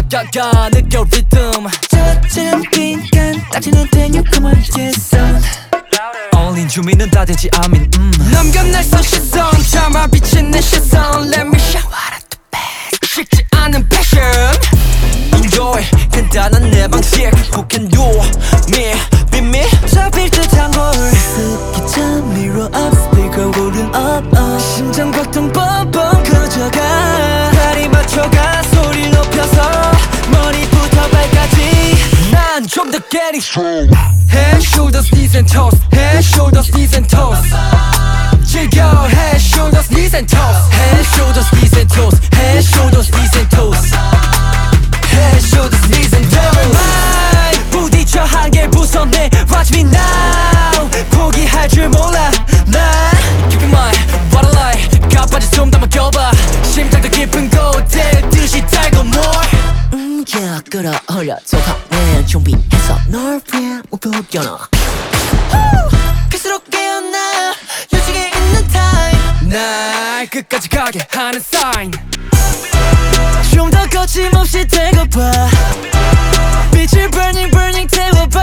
가가 느껴 리듬 저처럼 빈간 딱지는 tenure come on yes son 어울린 주민은 다 되지 아민 넘겨 날 손시선 참아 비친 내 시선 Let me shower at the best 식지 않은 passion Enjoy 간단한 내 방식 Who can do me be me 잡힐 듯한 걸 스키처럼 mirror up speaker volume up 심장 박동 뻥뻥 커져가 다리 맞춰가 소리 높여서 머리부터 발까지 난 좀 더 getting strong Head, shoulders, knees and toes Head, shoulders, knees and toes 즐겨 Head, shoulders, knees and toes Head, shoulders, knees and toes Head, shoulders, knees and toes Head, shoulders, knees and toes Mind 부딪혀 한개 부쉈네 Watch me now 포기할 줄 몰라 난 Keep in mind what I like 가빠져 좀 더 맡겨봐 심장도 깊은 곳에 듯이 달고 more yeah 끌어올려 소화내 준비해서 널 위해 목표 겨눠 갈수록 깨어나 요직에 있는 타임 날 끝까지 가게 하는 sign 좀 더 거침없이 되고봐 빛을 burning burning 태워봐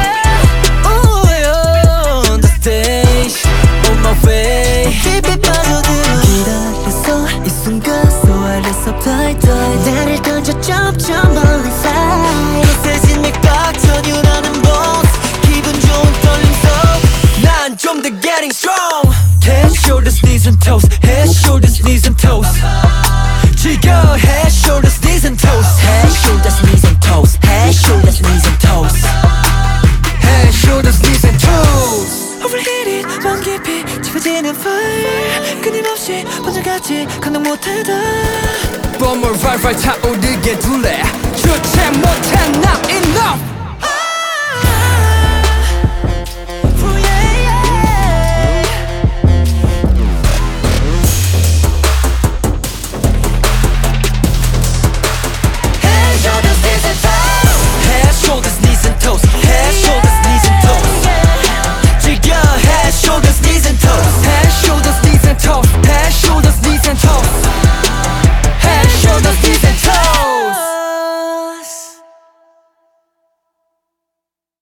Ooh, on the stage on my way 깊이 빠져들어 기다렸어 이 순간 so I let subtitle 나를 던져 점점 멀리 fly 세진 맥박 전율하는 bones 기분 좋은 떨림 속 난 좀 더 getting strong Head, shoulders, knees and toes Head, shoulders, knees and toes 즐겨 Head, shoulders, knees and toes Head, shoulders, knees and toes Head, shoulders, knees and toes Head, shoulders, knees and toes Overheat it 맘 깊이 짚어지는 fire 끊임없이 번져가지 감당 못하다 뻔물 활활 타오르게 둘래 주체 못해 not enough